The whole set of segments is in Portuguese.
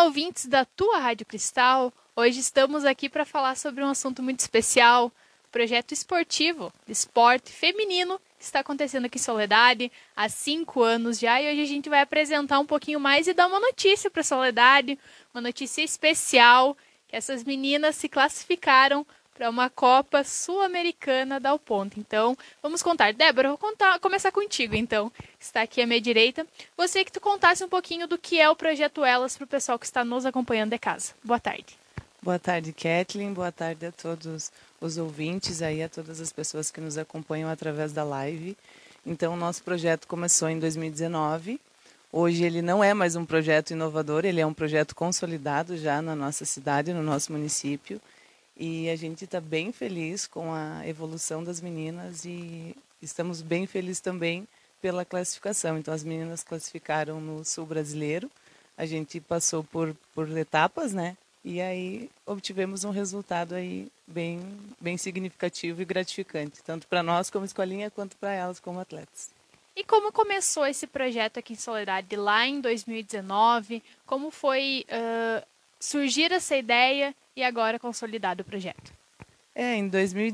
ouvintes da tua Rádio Cristal, hoje estamos aqui para falar sobre um assunto muito especial, o projeto esportivo de esporte feminino que está acontecendo aqui em Soledade há 5 anos já, e hoje a gente vai apresentar um pouquinho mais e dar uma notícia para Soledade, uma notícia especial, que essas meninas se classificaram para uma Copa Sul-Americana da Ponte. Então, vamos contar. Débora, eu vou começar contigo, então. Está aqui à minha direita. Gostaria que tu contasse um pouquinho do que é o Projeto Elas para o pessoal que está nos acompanhando de casa. Boa tarde. Boa tarde, Kathleen. Boa tarde a todos os ouvintes, aí, a todas as pessoas que nos acompanham através da live. Então, o nosso projeto começou em 2019. Hoje ele não é mais um projeto inovador, ele é um projeto consolidado já na nossa cidade, no nosso município. E a gente está bem feliz com a evolução das meninas e estamos bem felizes também pela classificação. Então, as meninas classificaram no Sul Brasileiro, a gente passou por etapas, né? E aí obtivemos um resultado aí bem significativo e gratificante, tanto para nós como escolinha, quanto para elas como atletas. E como começou esse projeto aqui em Soledade lá em 2019? Como foi surgir essa ideia e agora consolidado o projeto? Em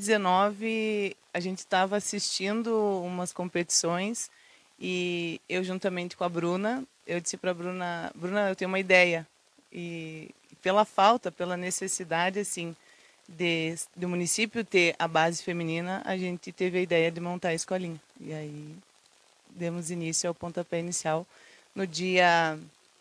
2019 a gente estava assistindo umas competições e eu juntamente com a Bruna, eu disse para a Bruna, eu tenho uma ideia. E pela necessidade assim do município ter a base feminina, a gente teve a ideia de montar a escolinha. E aí demos início ao pontapé inicial no dia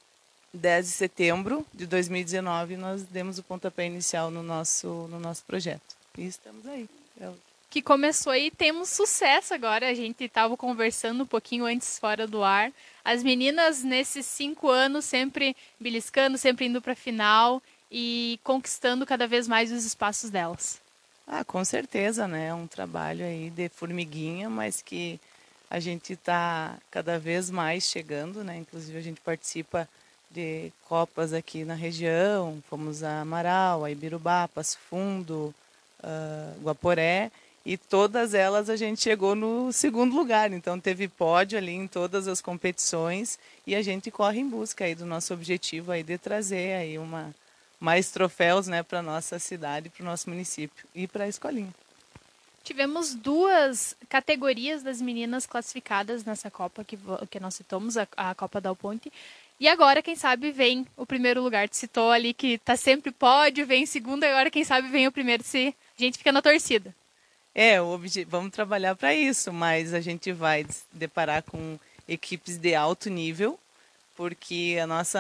10 de setembro de 2019, nós demos o pontapé inicial no nosso projeto. E estamos aí. Que começou e temos sucesso agora. A gente estava conversando um pouquinho antes fora do ar. As meninas nesses 5 anos sempre beliscando, sempre indo para a final e conquistando cada vez mais os espaços delas. Com certeza, né? É um trabalho aí de formiguinha, mas que a gente está cada vez mais chegando, né? Inclusive a gente participa de copas aqui na região, fomos a Amaral, a Ibirubá, Passo Fundo, Guaporé, e todas elas a gente chegou no segundo lugar. Então teve pódio ali em todas as competições e a gente corre em busca aí do nosso objetivo aí de trazer aí mais troféus, né, para nossa cidade, para o nosso município e para a escolinha. Tivemos 2 categorias das meninas classificadas nessa Copa que nós citamos, a Copa da Ponte. E agora, quem sabe, vem o primeiro lugar. Tu citou ali que tá sempre pódio, vem segundo, agora quem sabe vem o primeiro, se a gente fica na torcida. Vamos trabalhar para isso, mas a gente vai deparar com equipes de alto nível, porque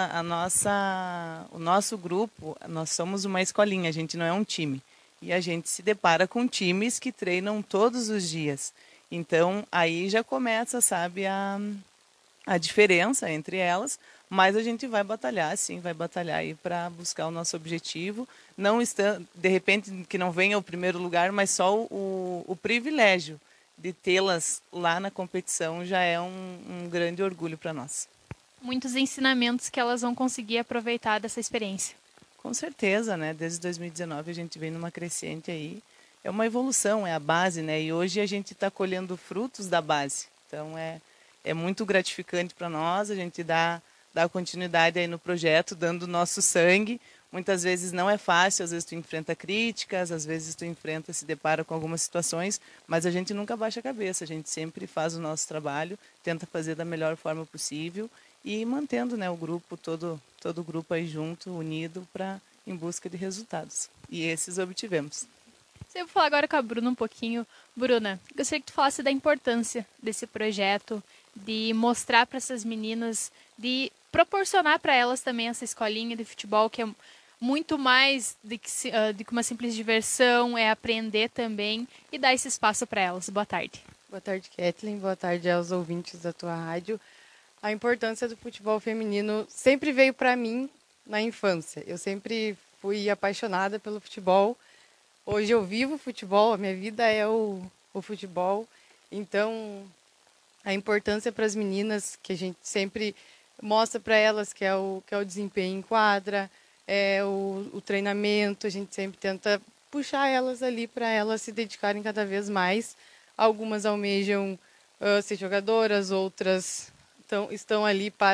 o nosso grupo, nós somos uma escolinha, a gente não é um time. E a gente se depara com times que treinam todos os dias. Então, aí já começa, sabe, a diferença entre elas, mas a gente vai batalhar, sim, vai batalhar aí para buscar o nosso objetivo. Não está, de repente, que não venha o primeiro lugar, mas só o privilégio de tê-las lá na competição já é um grande orgulho para nós. Muitos ensinamentos que elas vão conseguir aproveitar dessa experiência. Com certeza, né? Desde 2019 a gente vem numa crescente aí. É uma evolução, é a base, né? E hoje a gente está colhendo frutos da base. Então é muito gratificante para nós. A gente dá continuidade aí no projeto, dando o nosso sangue. Muitas vezes não é fácil, às vezes tu enfrenta críticas, às vezes tu se depara com algumas situações, mas a gente nunca baixa a cabeça. A gente sempre faz o nosso trabalho, tenta fazer da melhor forma possível e mantendo, né, o grupo, todo o grupo aí junto, unido, em busca de resultados. E esses obtivemos. Eu vou falar agora com a Bruna um pouquinho. Bruna, gostaria que tu falasse da importância desse projeto, de mostrar para essas meninas, de proporcionar para elas também essa escolinha de futebol, que é muito mais do que uma simples diversão, é aprender também e dar esse espaço para elas. Boa tarde. Boa tarde, Kathleen. Boa tarde aos ouvintes da tua rádio. A importância do futebol feminino sempre veio para mim na infância. Eu sempre fui apaixonada pelo futebol. Hoje eu vivo futebol, a minha vida é o futebol. Então, a importância para as meninas, que a gente sempre mostra para elas, que é o desempenho em quadra, é o treinamento, a gente sempre tenta puxar elas ali para elas se dedicarem cada vez mais. Algumas almejam ser jogadoras, outras estão ali para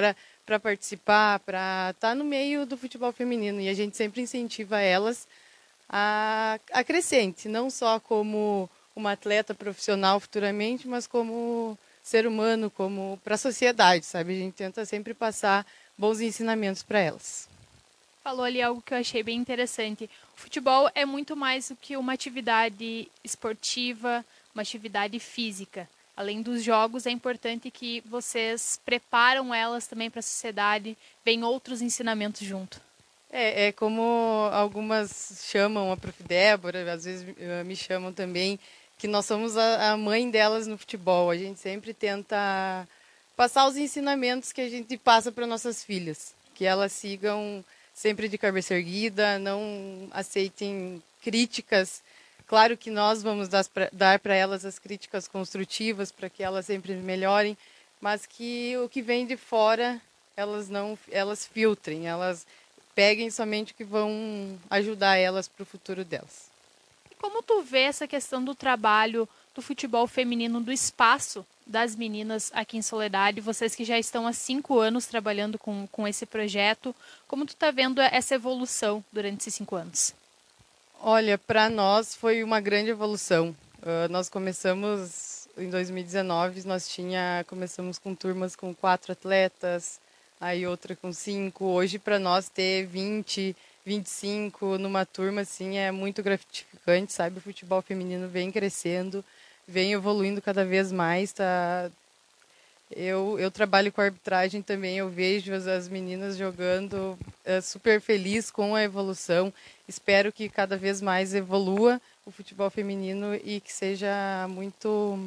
para participar, para estar no meio do futebol feminino. E a gente sempre incentiva elas a crescente, não só como uma atleta profissional futuramente, mas como ser humano, como para a sociedade, sabe? A gente tenta sempre passar bons ensinamentos para elas. Falou ali algo que eu achei bem interessante. O futebol é muito mais do que uma atividade esportiva, uma atividade física. Além dos jogos, é importante que vocês preparam elas também para a sociedade, vem outros ensinamentos junto. É como algumas chamam a Prof. Débora, às vezes me chamam também, que nós somos a mãe delas no futebol. A gente sempre tenta passar os ensinamentos que a gente passa para nossas filhas, que elas sigam sempre de cabeça erguida, não aceitem críticas. Claro que nós vamos dar para elas as críticas construtivas para que elas sempre melhorem, mas que o que vem de fora elas filtrem, elas peguem somente o que vão ajudar elas para o futuro delas. E como tu vê essa questão do trabalho do futebol feminino, do espaço das meninas aqui em Soledade, vocês que já estão há 5 anos trabalhando com esse projeto, como tu está vendo essa evolução durante esses 5 anos? Olha, para nós foi uma grande evolução. Nós começamos em 2019, começamos com turmas com 4 atletas, aí outra com 5. Hoje, para nós, ter 20, 25 numa turma, assim, é muito gratificante, sabe? O futebol feminino vem crescendo, vem evoluindo cada vez mais, tá? Eu trabalho com arbitragem também, eu vejo as meninas jogando, super feliz com a evolução. Espero que cada vez mais evolua o futebol feminino e que seja muito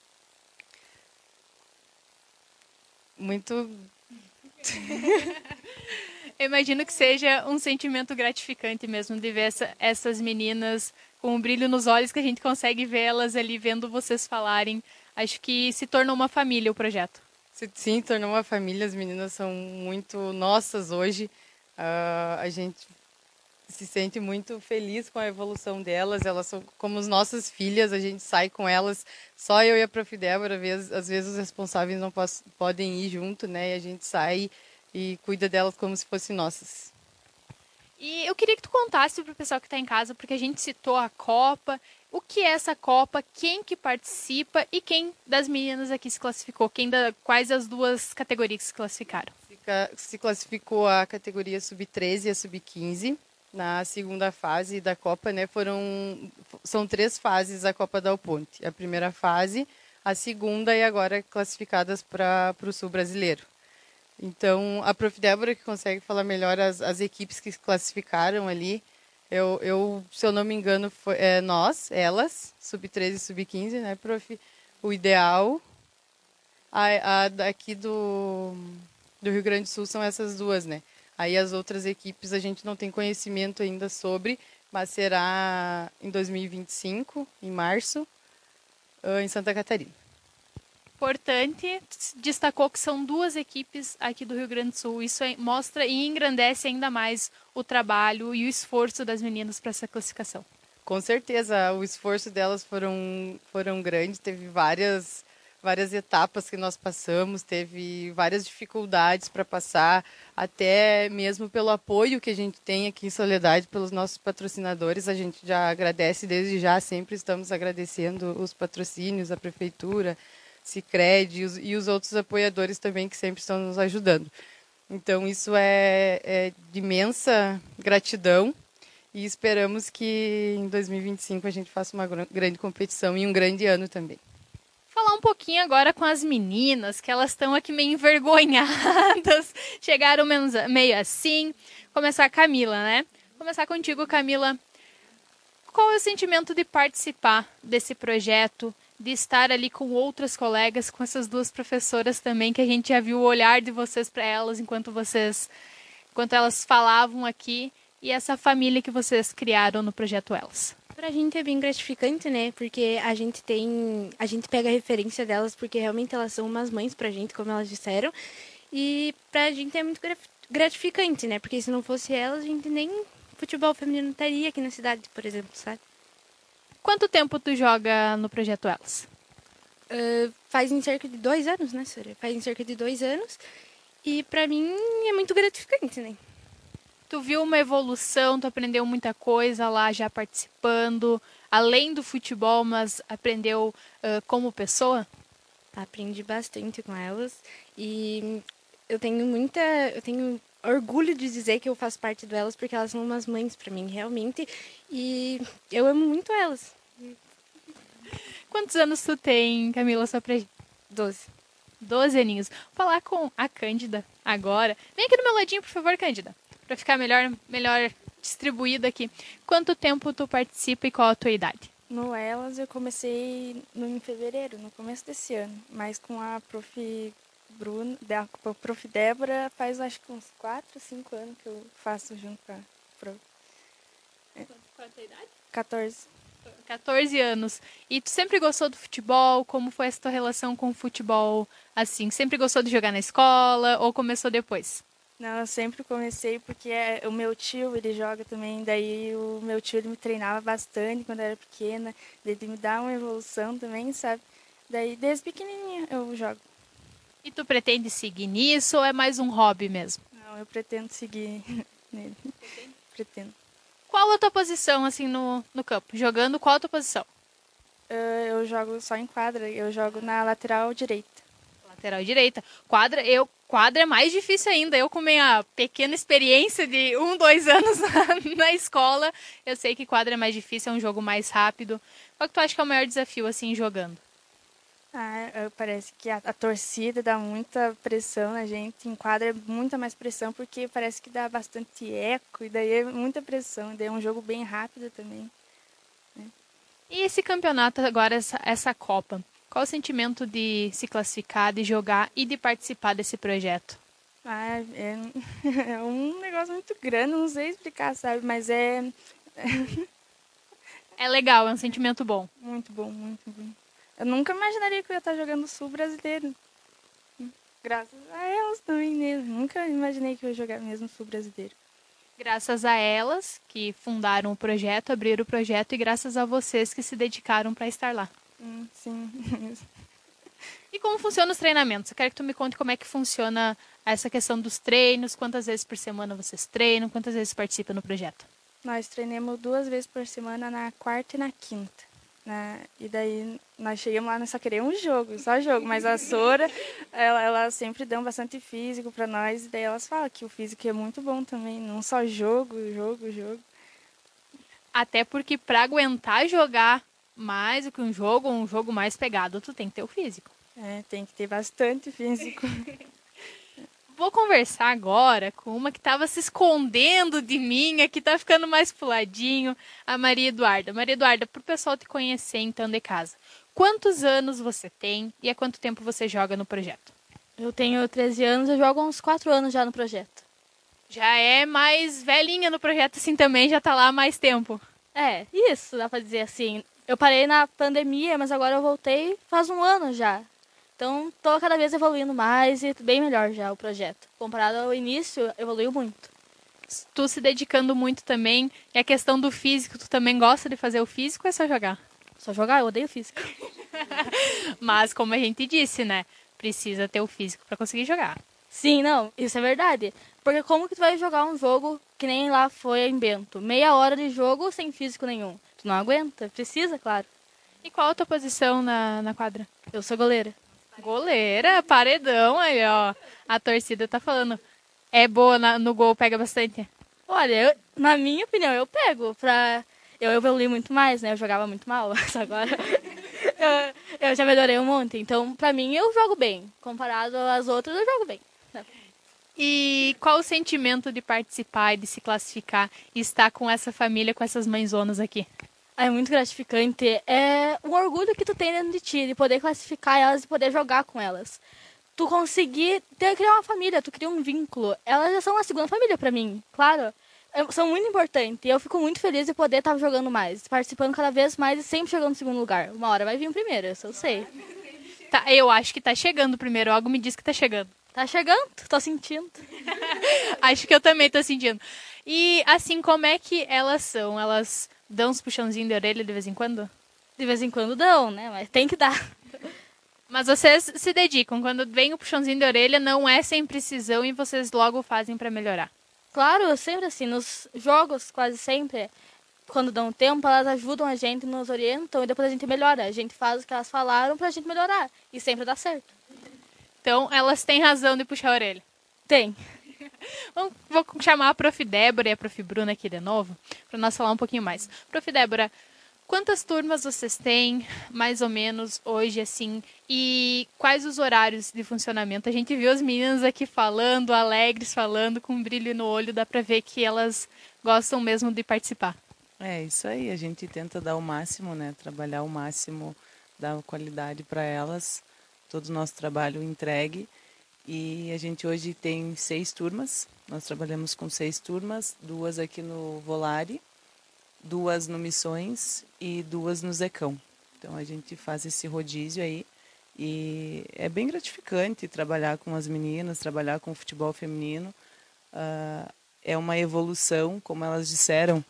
Eu imagino que seja um sentimento gratificante mesmo de ver essas meninas com um brilho nos olhos que a gente consegue vê-las ali vendo vocês falarem. Acho que se tornou uma família o projeto. Sim, tornou uma família. As meninas são muito nossas hoje. A gente se sente muito feliz com a evolução delas. Elas são como as nossas filhas. A gente sai com elas. Só eu e a Prof. Débora. Às vezes os responsáveis não podem ir junto, né? E a gente sai e cuida delas como se fossem nossas. E eu queria que tu contasse para o pessoal que está em casa, porque a gente citou a Copa. O que é essa Copa? Quem que participa e quem das meninas aqui se classificou? Quais as 2 categorias que se classificaram? Se classificou a categoria sub-13 e a sub-15 na segunda fase da Copa, né? São 3 fases a Copa da Ponte. A primeira fase, a segunda e agora classificadas para o Sul brasileiro. Então, a Prof. Débora que consegue falar melhor as equipes que se classificaram ali. Se eu não me engano, elas, sub-13 e sub-15, né, Prof? O ideal, daqui do Rio Grande do Sul são essas 2, né? Aí as outras equipes a gente não tem conhecimento ainda sobre, mas será em 2025, em março, em Santa Catarina. Importante, destacou que são 2 equipes aqui do Rio Grande do Sul. Isso mostra e engrandece ainda mais o trabalho e o esforço das meninas para essa classificação. Com certeza, o esforço delas foram grandes. Teve várias etapas que nós passamos, teve várias dificuldades para passar, até mesmo pelo apoio que a gente tem aqui em Soledade, pelos nossos patrocinadores. A gente já agradece desde já, sempre estamos agradecendo os patrocínios, a prefeitura, Sicredi e os outros apoiadores também que sempre estão nos ajudando. Então, isso é de imensa gratidão e esperamos que em 2025 a gente faça uma grande competição e um grande ano também. Falar um pouquinho agora com as meninas, que elas estão aqui meio envergonhadas, chegaram meio assim. Começar a Camila, né? Começar contigo, Camila. Qual é o sentimento de participar desse projeto, de estar ali com outras colegas, com essas 2 professoras também, que a gente já viu o olhar de vocês para elas enquanto elas falavam aqui, e essa família que vocês criaram no projeto Elas? Pra gente é bem gratificante, né? Porque a gente pega a referência delas, porque realmente elas são umas mães pra gente, como elas disseram. E pra gente é muito gratificante, né? Porque se não fosse elas, a gente nem futebol feminino estaria aqui na cidade, por exemplo, sabe? Quanto tempo tu joga no projeto Elas? Faz em cerca de 2 anos, né, Sônia? Faz em cerca de 2 anos. E pra mim é muito gratificante, né? Tu viu uma evolução, tu aprendeu muita coisa lá já participando, além do futebol, mas aprendeu como pessoa? Aprendi bastante com elas e eu tenho orgulho de dizer que eu faço parte delas porque elas são umas mães pra mim, realmente, e eu amo muito elas. Quantos anos tu tem, Camila, só pra 12. 12 aninhos. Vou falar com a Cândida agora. Vem aqui do meu ladinho, por favor, Cândida, pra ficar melhor distribuído aqui. Quanto tempo tu participa e qual a tua idade? No Elas eu comecei em fevereiro, no começo desse ano, mas com a prof. Com a prof. Débora faz acho que uns 4, 5 anos que eu faço junto com a prof. Qual a tua idade? 14. 14 anos. E tu sempre gostou do futebol? Como foi essa tua relação com o futebol assim? Sempre gostou de jogar na escola ou começou depois? Não, eu sempre comecei porque o meu tio, ele joga também, daí o meu tio ele me treinava bastante quando eu era pequena, daí ele me dá uma evolução também, sabe? Daí desde pequenininha eu jogo. E tu pretende seguir nisso ou é mais um hobby mesmo? Não, eu pretendo seguir nele. Pretendo. Qual a tua posição assim no campo? Jogando, qual a tua posição? Eu jogo só em quadra, eu jogo na lateral direita. Lateral direita. Quadra é mais difícil ainda. Eu com minha pequena experiência de 2 anos na escola, eu sei que quadra é mais difícil, é um jogo mais rápido. Qual que tu acha que é o maior desafio assim jogando? Parece que a torcida dá muita pressão na gente, em quadra é muita mais pressão, porque parece que dá bastante eco, e daí é muita pressão, e daí é um jogo bem rápido também. Né? E esse campeonato agora, essa Copa, qual o sentimento de se classificar, de jogar e de participar desse projeto? É um negócio muito grande, não sei explicar, sabe, mas é... É legal, é um sentimento bom. Muito bom, muito bom. Eu nunca imaginaria que eu ia estar jogando Sul Brasileiro. Graças a elas também mesmo. Nunca imaginei que eu ia jogar mesmo Sul Brasileiro. Graças a elas que fundaram o projeto, abriram o projeto e graças a vocês que se dedicaram para estar lá. Sim. E como funcionam os treinamentos? Eu quero que tu me conte como é que funciona essa questão dos treinos, quantas vezes por semana vocês treinam, quantas vezes participam no projeto. Nós treinamos 2 vezes por semana, na quarta e na quinta. E daí nós chegamos lá, nós só queríamos só jogo, mas a Sora, ela sempre dão bastante físico para nós, e daí elas falam que o físico é muito bom também, não só jogo. Até porque para aguentar jogar mais do que um jogo mais pegado, tu tem que ter o físico. Tem que ter bastante físico. Vou conversar agora com uma que estava se escondendo de mim, que está ficando mais puladinho, a Maria Eduarda. Maria Eduarda, para o pessoal te conhecer então de casa, quantos anos você tem e há quanto tempo você joga no projeto? Eu tenho 13 anos, eu jogo há uns 4 anos já no projeto. Já é mais velhinha no projeto assim também, já está lá há mais tempo. É, isso, dá pra dizer assim. Eu parei na pandemia, mas agora eu voltei faz um ano já. Então, tô cada vez evoluindo mais e bem melhor já o projeto. Comparado ao início, evoluiu muito. Tu se dedicando muito também, e a questão do físico, tu também gosta de fazer o físico ou é só jogar? Só jogar, eu odeio físico. Mas, como a gente disse, né? Precisa ter o físico para conseguir jogar. Sim, não, isso é verdade. Porque como que tu vai jogar um jogo que nem lá foi em Bento? Meia hora de jogo sem físico nenhum. Tu não aguenta, precisa, claro. E qual a tua posição na quadra? Eu sou goleira. Goleira, paredão aí, ó. A torcida tá falando. É boa no gol, pega bastante? Olha, na minha opinião, eu pego. Eu evolui muito mais, né? Eu jogava muito mal, mas agora eu já melhorei um monte. Então, pra mim, eu jogo bem. Comparado às outras, eu jogo bem. E qual o sentimento de participar e de se classificar e estar com essa família, com essas mãezonas aqui? É muito gratificante. É um orgulho que tu tem dentro de ti, de poder classificar elas e poder jogar com elas. Tu conseguir criar uma família, tu cria um vínculo. Elas já são uma segunda família pra mim, claro. São muito importantes. E eu fico muito feliz de poder estar jogando mais, participando cada vez mais e sempre chegando no segundo lugar. Uma hora vai vir o primeiro, isso eu sei. Tá, eu acho que tá chegando o primeiro. Algo me diz que tá chegando. Tá chegando, tô sentindo. Acho que eu também tô sentindo. E assim, como é que elas são? Elas dão uns puxãozinhos de orelha de vez em quando? De vez em quando dão, né? Mas tem que dar. Mas vocês se dedicam. Quando vem o puxãozinho de orelha, não é sem precisão e vocês logo fazem para melhorar. Claro, sempre assim, nos jogos, quase sempre, quando dão tempo, elas ajudam a gente, nos orientam e depois a gente melhora. A gente faz o que elas falaram pra gente melhorar. E sempre dá certo. Então, elas têm razão de puxar a orelha. Tem. Vou chamar a Prof. Débora e a Prof. Bruna aqui de novo, para nós falar um pouquinho mais. Prof. Débora, quantas turmas vocês têm, mais ou menos, hoje, assim, e quais os horários de funcionamento? A gente viu as meninas aqui falando, alegres, falando, com um brilho no olho, dá para ver que elas gostam mesmo de participar. É isso aí, a gente tenta dar o máximo, né? Trabalhar o máximo, dar qualidade para elas, todo o nosso trabalho entregue. E a gente hoje tem 6 turmas, nós trabalhamos com 6 turmas, 2 aqui no Volare, 2 no Missões e 2 no Zecão. Então a gente faz esse rodízio aí e é bem gratificante trabalhar com as meninas, trabalhar com o futebol feminino. É uma evolução, como elas disseram,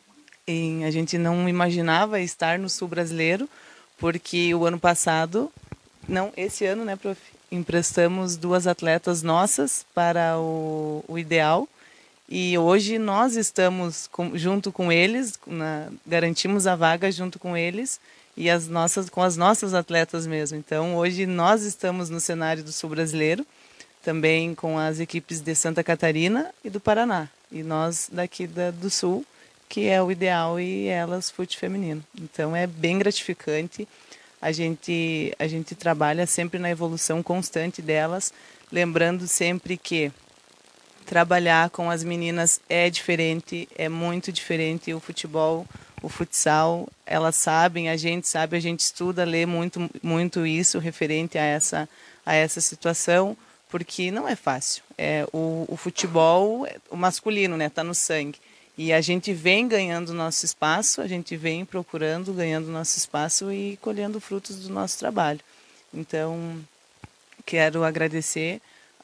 a gente não imaginava estar no Sul Brasileiro, porque o ano passado, não, esse ano, né, prof? Emprestamos 2 atletas nossas para o Ideal e hoje nós estamos junto com eles, garantimos a vaga junto com eles e com as nossas atletas mesmo. Então hoje nós estamos no cenário do Sul Brasileiro, também com as equipes de Santa Catarina e do Paraná. E nós daqui do Sul, que é o Ideal e elas Fute Feminino. Então é bem gratificante. A gente trabalha sempre na evolução constante delas, lembrando sempre que trabalhar com as meninas é diferente, é muito diferente. O futebol, o futsal, elas sabem, a gente sabe, a gente estuda, lê muito, muito isso referente a essa situação, porque não é fácil. O futebol, o masculino, né, tá no sangue. E a gente vem ganhando nosso espaço, a gente vem procurando, ganhando nosso espaço e colhendo frutos do nosso trabalho. Então, quero agradecer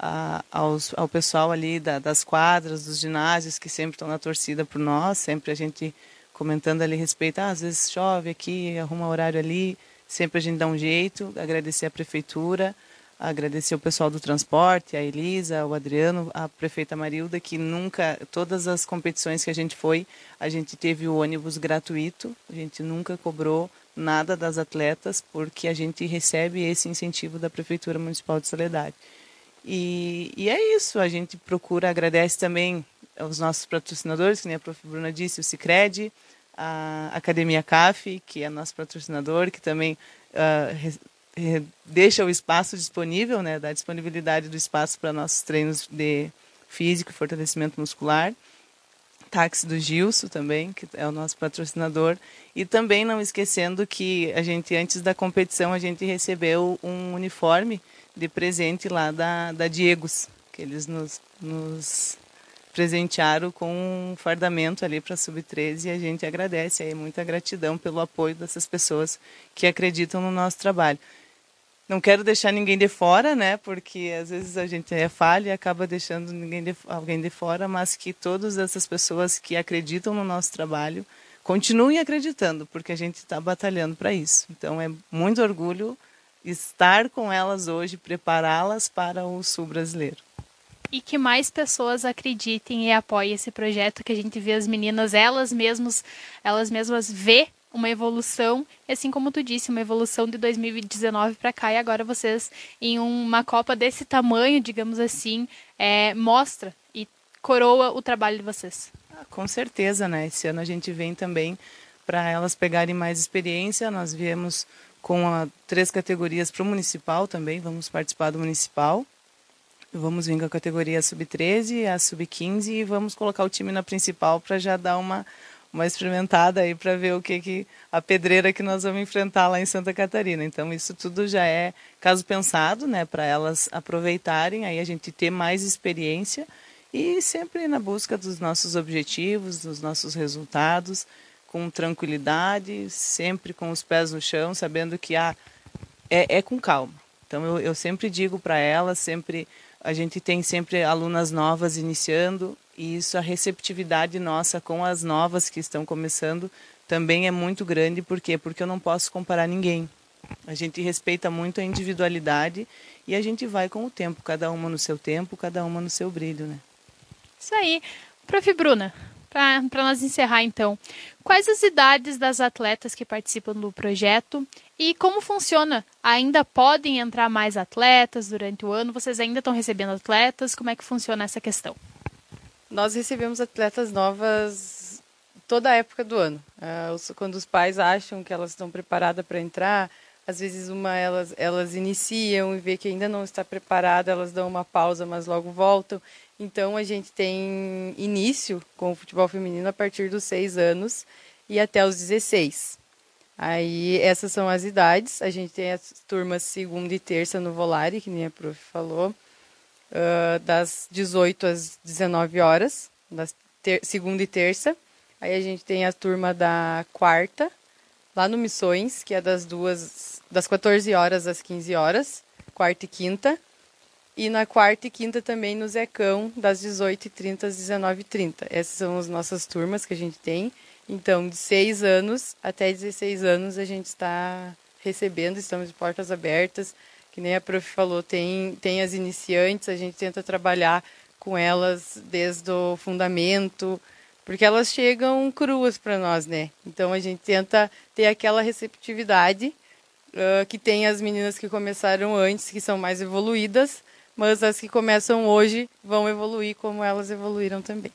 ao pessoal ali das quadras, dos ginásios, que sempre estão na torcida por nós, sempre a gente comentando ali a respeito, às vezes chove aqui, arruma horário ali, sempre a gente dá um jeito. Agradecer a prefeitura, agradecer o pessoal do transporte, a Elisa, o Adriano, a prefeita Marilda, que nunca, todas as competições que a gente foi, a gente teve o ônibus gratuito, a gente nunca cobrou nada das atletas, porque a gente recebe esse incentivo da Prefeitura Municipal de Soledade. E é isso, a gente procura, agradece também aos nossos patrocinadores, que nem a Prof. Bruna disse, o Sicredi, a Academia CAF, que é nosso patrocinador, que também deixa o espaço disponível, né, dá disponibilidade do espaço para nossos treinos de físico e fortalecimento muscular. Táxi do Gilson também, que é o nosso patrocinador. E também não esquecendo que a gente, antes da competição, a gente recebeu um uniforme de presente lá da Diegos, que eles nos presentearam com um fardamento ali para Sub-13 e a gente agradece. Aí muita gratidão pelo apoio dessas pessoas que acreditam no nosso trabalho. Não quero deixar ninguém de fora, né? Porque às vezes a gente é falha e acaba deixando alguém de fora, mas que todas essas pessoas que acreditam no nosso trabalho continuem acreditando, porque a gente está batalhando para isso. Então é muito orgulho estar com elas hoje, prepará-las para o Sul Brasileiro. E que mais pessoas acreditem e apoiem esse projeto, que a gente vê as meninas, elas mesmas vê uma evolução, assim como tu disse, uma evolução de 2019 para cá, e agora vocês, em uma Copa desse tamanho, digamos assim, mostra e coroa o trabalho de vocês. Com certeza, né? Esse ano a gente vem também para elas pegarem mais experiência. Nós viemos com 3 categorias para o municipal também, vamos participar do municipal. Vamos vir com a categoria Sub-13, a Sub-15 e vamos colocar o time na principal para já dar uma experimentada aí para ver o que a pedreira que nós vamos enfrentar lá em Santa Catarina. Então isso tudo já é caso pensado, né, para elas aproveitarem, aí a gente ter mais experiência e sempre na busca dos nossos objetivos, dos nossos resultados, com tranquilidade, sempre com os pés no chão, sabendo que é com calma. Então eu sempre digo para elas, a gente tem sempre alunas novas iniciando, e isso, a receptividade nossa com as novas que estão começando também é muito grande. Por quê? Porque eu não posso comparar ninguém. A gente respeita muito a individualidade e a gente vai com o tempo, cada uma no seu tempo, cada uma no seu brilho, né? Isso aí. Prof. Bruna, para nós encerrar então, quais as idades das atletas que participam do projeto e como funciona? Ainda podem entrar mais atletas durante o ano? Vocês ainda estão recebendo atletas? Como é que funciona essa questão? Nós recebemos atletas novas toda a época do ano. Quando os pais acham que elas estão preparadas para entrar, às vezes elas iniciam e vê que ainda não está preparada, elas dão uma pausa, mas logo voltam. Então, a gente tem início com o futebol feminino a partir dos 6 anos e até os 16. Aí, essas são as idades. A gente tem as turmas segunda e terça no Volare, que nem a prof falou, das 18 às 19 horas, segunda e terça. Aí, a gente tem a turma da quarta, lá no Missões, que é das 14 horas às 15 horas, quarta e quinta. E na quarta e quinta também no Zecão, das 18h30 às 19h30. Essas são as nossas turmas que a gente tem. Então, de 6 anos até 16 anos a gente está recebendo, estamos de portas abertas. Que nem a prof falou, tem as iniciantes, a gente tenta trabalhar com elas desde o fundamento, porque elas chegam cruas para nós, né? Então, a gente tenta ter aquela receptividade que tem as meninas que começaram antes, que são mais evoluídas, mas as que começam hoje vão evoluir como elas evoluíram também.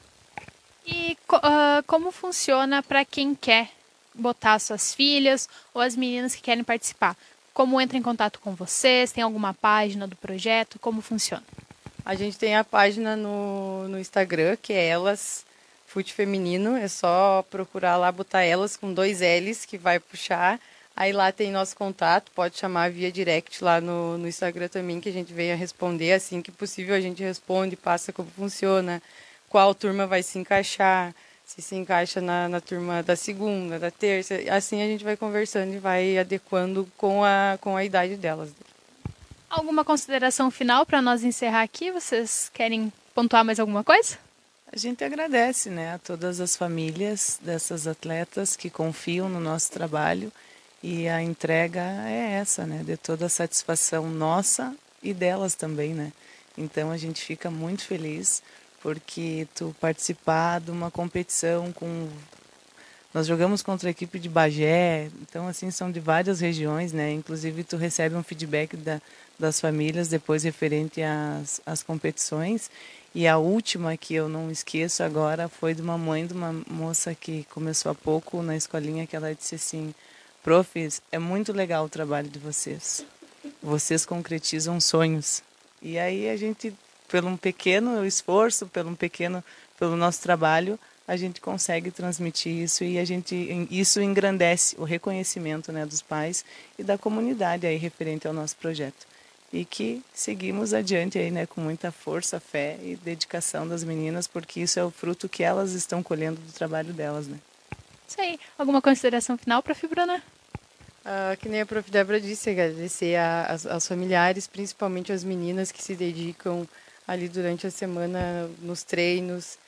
E como funciona para quem quer botar suas filhas ou as meninas que querem participar? Como entra em contato com vocês? Tem alguma página do projeto? Como funciona? A gente tem a página no Instagram, que é Elas Fute Feminino. É só procurar lá, botar Elas com 2 L's, que vai puxar. Aí lá tem nosso contato, pode chamar via direct lá no Instagram também, que a gente venha responder. Assim que possível a gente responde, passa como funciona, qual turma vai se encaixar, se encaixa na turma da segunda, da terça. Assim a gente vai conversando e vai adequando com a idade delas. Alguma consideração final para nós encerrar aqui? Vocês querem pontuar mais alguma coisa? A gente agradece, né, a todas as famílias dessas atletas que confiam no nosso trabalho. E a entrega é essa, né? De toda a satisfação nossa e delas também, né? Então a gente fica muito feliz porque tu participar de uma competição com... Nós jogamos contra a equipe de Bagé, então assim são de várias regiões, né? Inclusive tu recebe um feedback das famílias depois referente às competições. E a última que eu não esqueço agora foi de uma mãe de uma moça que começou há pouco na escolinha, que ela disse assim: profs, é muito legal o trabalho de vocês. Vocês concretizam sonhos. E aí a gente, pelo um pequeno esforço, pelo nosso trabalho, a gente consegue transmitir isso e isso engrandece o reconhecimento, né, dos pais e da comunidade aí referente ao nosso projeto. E que seguimos adiante aí, né, com muita força, fé e dedicação das meninas, porque isso é o fruto que elas estão colhendo do trabalho delas, né? Isso aí. Alguma consideração final, prof. Bruna? Que nem a prof. Débora disse, agradecer aos familiares, principalmente as meninas que se dedicam ali durante a semana nos treinos,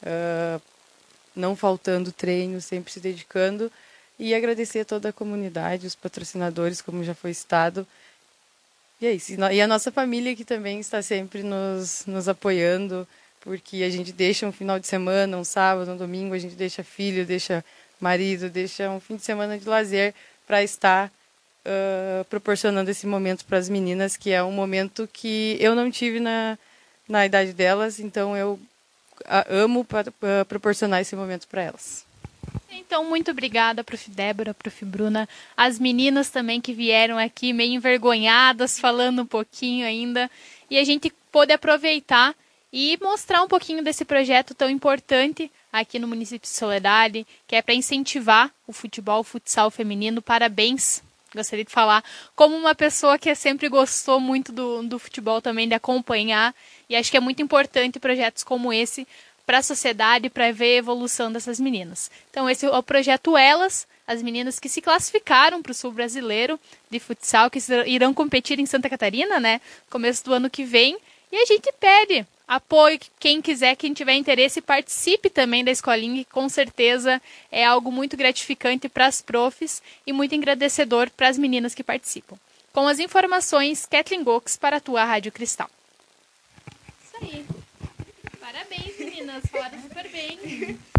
não faltando treino, sempre se dedicando. E agradecer a toda a comunidade, os patrocinadores, como já foi citado. E é isso. E a nossa família que também está sempre nos apoiando, porque a gente deixa um final de semana, um sábado, um domingo, a gente deixa filho, deixa marido, deixa um fim de semana de lazer para estar proporcionando esse momento para as meninas, que é um momento que eu não tive na idade delas, então eu amo proporcionar esse momento para elas. Então, muito obrigada, prof. Débora, prof. Bruna, as meninas também que vieram aqui meio envergonhadas, falando um pouquinho ainda, e a gente pôde aproveitar e mostrar um pouquinho desse projeto tão importante aqui no município de Soledade, que é para incentivar o futebol, o futsal feminino. Parabéns, gostaria de falar, como uma pessoa que sempre gostou muito do futebol também, de acompanhar, e acho que é muito importante projetos como esse para a sociedade, para ver a evolução dessas meninas. Então, esse é o projeto Elas, as meninas que se classificaram para o Sul Brasileiro de futsal, que irão competir em Santa Catarina, né, começo do ano que vem. E a gente pede apoio, quem quiser, quem tiver interesse, participe também da escolinha, que com certeza é algo muito gratificante para as profs e muito engrandecedor para as meninas que participam. Com as informações, Kathleen Gox para a tua Rádio Cristal. Isso aí. Parabéns, meninas. Falaram super bem.